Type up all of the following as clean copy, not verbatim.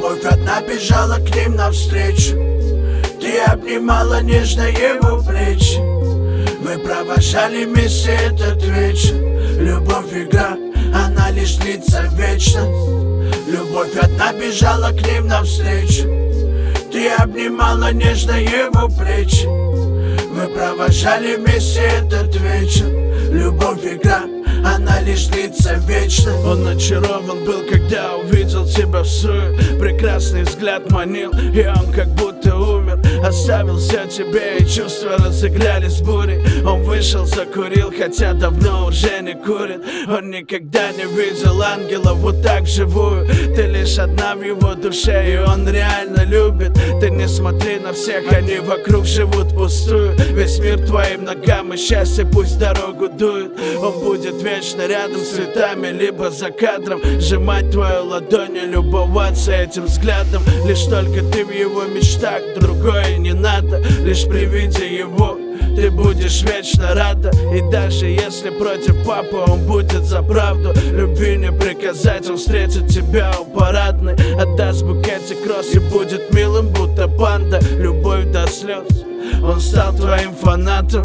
Любовь одна бежала к ним навстречу. Ты обнимала нежно его плечи. Вы провожали вместе этот вечер. Любовь игра, она лишь длится вечно. Любовь одна бежала к ним навстречу. Ты обнимала нежно его плечи. Вы провожали вместе этот вечер. Любовь игра, она лишь длится вечно. Он очарован был, когда увидел тебя в суе. Прекрасный взгляд манил, и он как будто умер. Оставил все тебе, и чувства разыгрались бурей. Он вышел, закурил, хотя давно уже не курит. Он никогда не видел ангела вот так вживую. Ты лишь одна в его душе, и он реально любит. Ты не смотри на всех, они вокруг живут пустую. Весь мир твоим ногам, и счастье пусть дорогу дует. Он будет вечно рядом с цветами, либо за кадром. Сжимать твою ладонь и любоваться этим взглядом. Лишь только ты в его мечтах, другое не надо. Лишь при виде его ты будешь вечно рада. И даже если против папы, он будет за правду. Любви не приказать, он встретит тебя у парадной. Отдаст букетик роз и будет милым, будто панда. Любовь до слез, он стал твоим фанатом.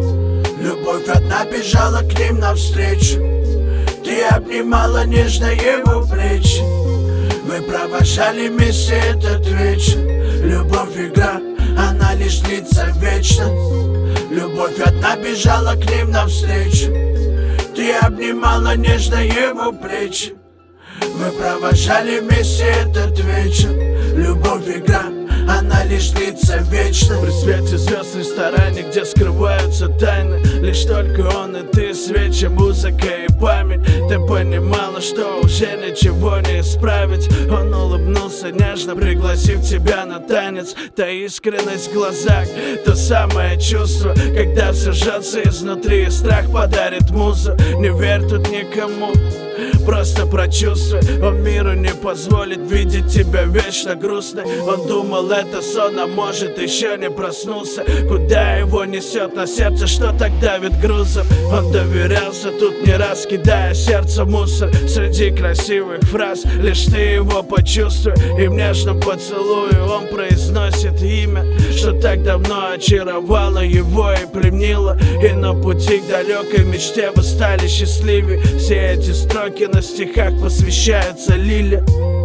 Любовь одна бежала к ним навстречу. Ты обнимала нежно его плечи. Вы провожали вместе этот вечер. Любовь игра, она лишь длится вечно. Любовь одна бежала к ним навстречу. Ты обнимала нежно его плечи. Вы провожали вместе этот вечер. Любовь игра, она лишь длится вечно. При свете звезд в ресторане, где скрываются тайны. Лишь только он и ты, свечи, музыка и память. Ты понимала, что уже ничего не исправить. Он улыбнулся нежно, пригласив тебя на танец. Та искренность в глазах, то самое чувство, когда все жжется изнутри, и страх подарит музу. Не верь тут никому, просто прочувствуй. Он миру не позволит видеть тебя вечно грустной. Он думал, это сон, а может еще не проснулся. Куда его несет на сердце, что так давит грузом. Он доверялся тут не раз, кидая сердце мусор. Среди красивых фраз лишь ты его почувствуй. И в нежном поцелуе он произносит имя, что так давно очаровало его и пленило. И на пути к далекой мечте вы стали счастливее. Все эти строки на стихах посвящаются Лиле.